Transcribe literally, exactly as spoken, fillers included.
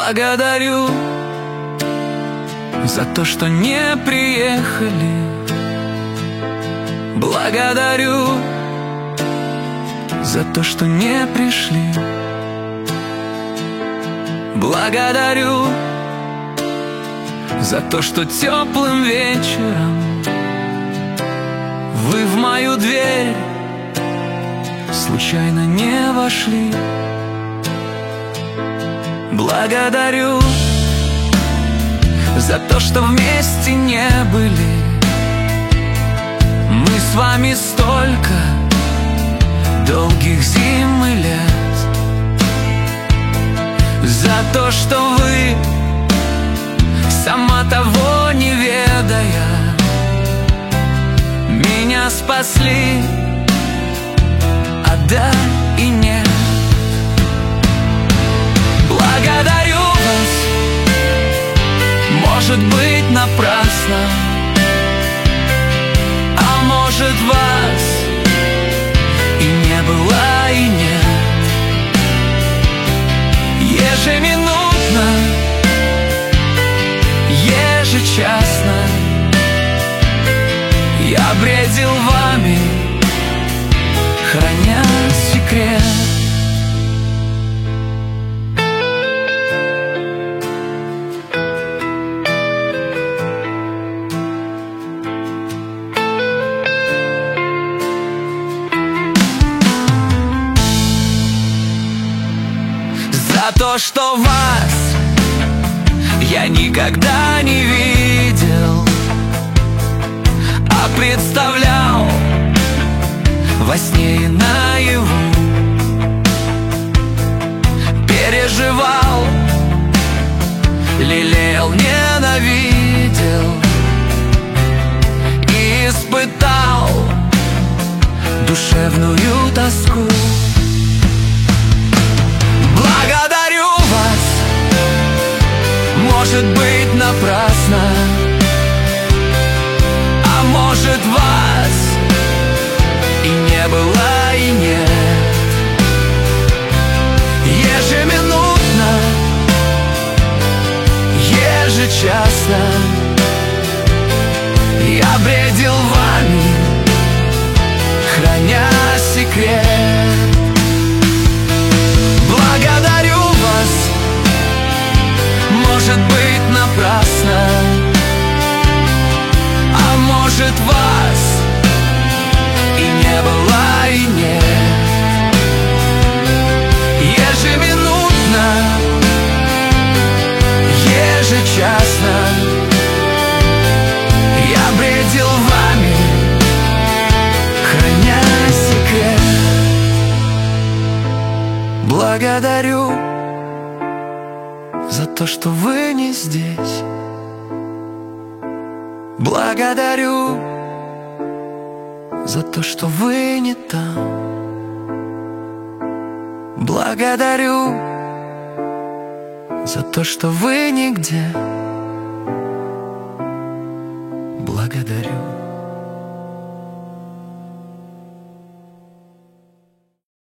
Благодарю за то, что не приехали. Благодарю за то, что не пришли. Благодарю за то, что теплым вечером вы в мою дверь случайно не вошли. Благодарю за то, что вместе не были. Мы с вами столько долгих зим и лет. За то, что вы, сама того не ведая, меня спасли от да и нет. Благодарю вас, может быть, напрасно, а может, вас и не было, и нет. Ежеминутно, ежечасно я бредил вами, храня секрет. За то, что вас я никогда не видел, а представлял во сне и наяву. Переживал, лелеял, ненавидел и испытал душевную тоску. Благодарю вас, может быть, напрасно, а может, вас и не было, и нет. Ежеминутно, ежечасно я бредил вами, храня секрет. Благодарю вас, может быть, напрасно, а может, вас и не было, и нет. Ежеминутно, ежечасно я бредил вами, храня секрет. Благодарю за то, что вы не здесь. Благодарю за то, что вы не там. Благодарю за то, что вы нигде. Благодарю.